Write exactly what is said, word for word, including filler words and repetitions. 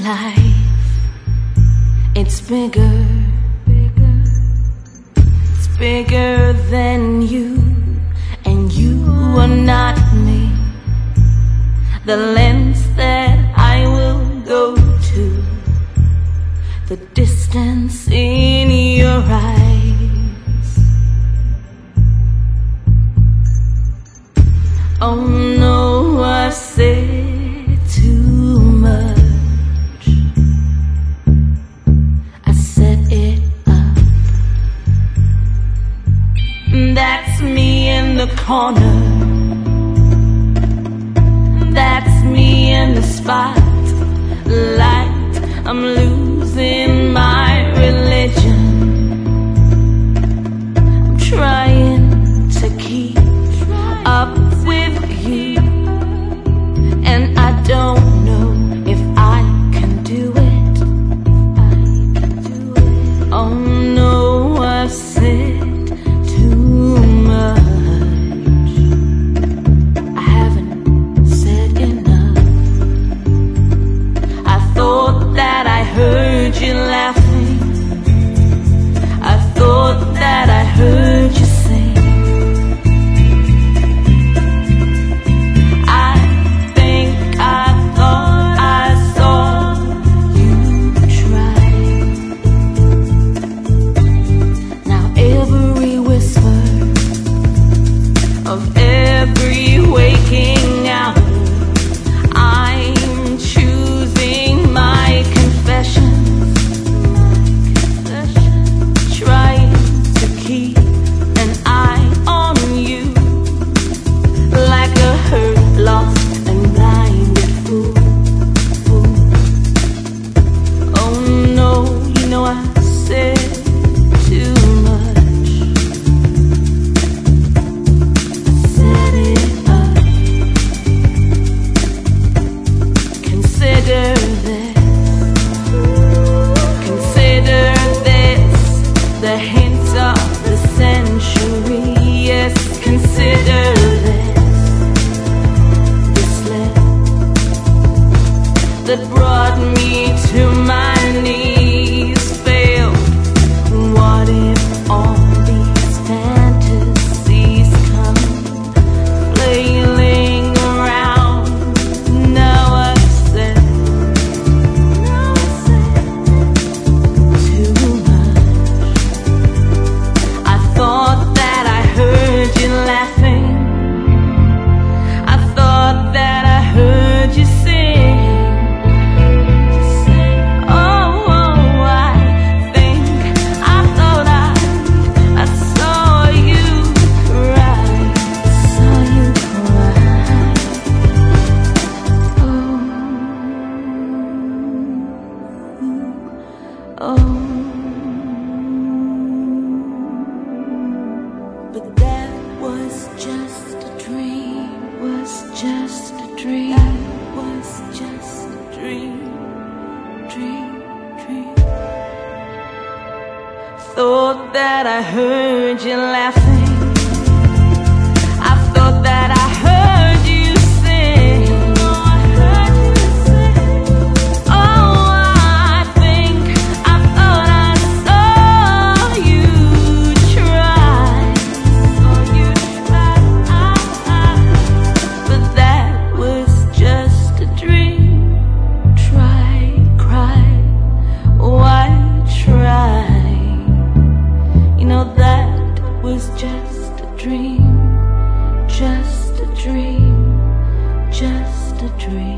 life, it's bigger, bigger, it's bigger than you, and you are not me. The lengths that I will go to, the distance in your eyes. Oh no, I've said too much. I set it up. That's me in the corner. That's me in the spotlight. I'm losing my religion. I'm trying to keep up with you, and I don't know if I can do it. Oh no, I've said too much. I haven't said enough. I thought that I heard you laughing. I thought that I heard you sing. I think I thought I saw you try. Now every whisper of every waking hour, I'm choosing my confessions, trying to keep an eye on you, like a hurt, lost and blinded fool. fool. Oh no, you know I said too much. I set it up. Consider this. Consider this the hint of the century. Yes, consider this this letter that brought me to my knees failed. What if all these fantasies come flailing around? Now I said, now I said too much. I thought that I heard you laughing. I thought that I heard you sing. Oh, oh, I think I thought I, I saw you cry, saw you cry. Oh, oh. But that was just a dream, was just a dream, that was just a dream, dream, dream. Thought that I heard you laughing. I thought that I heard you sing. Oh, I think I thought I saw you try. Saw you try. But that was just a dream. Try, cry, why try? You know that was just a dream. Just a dream. Just a dream.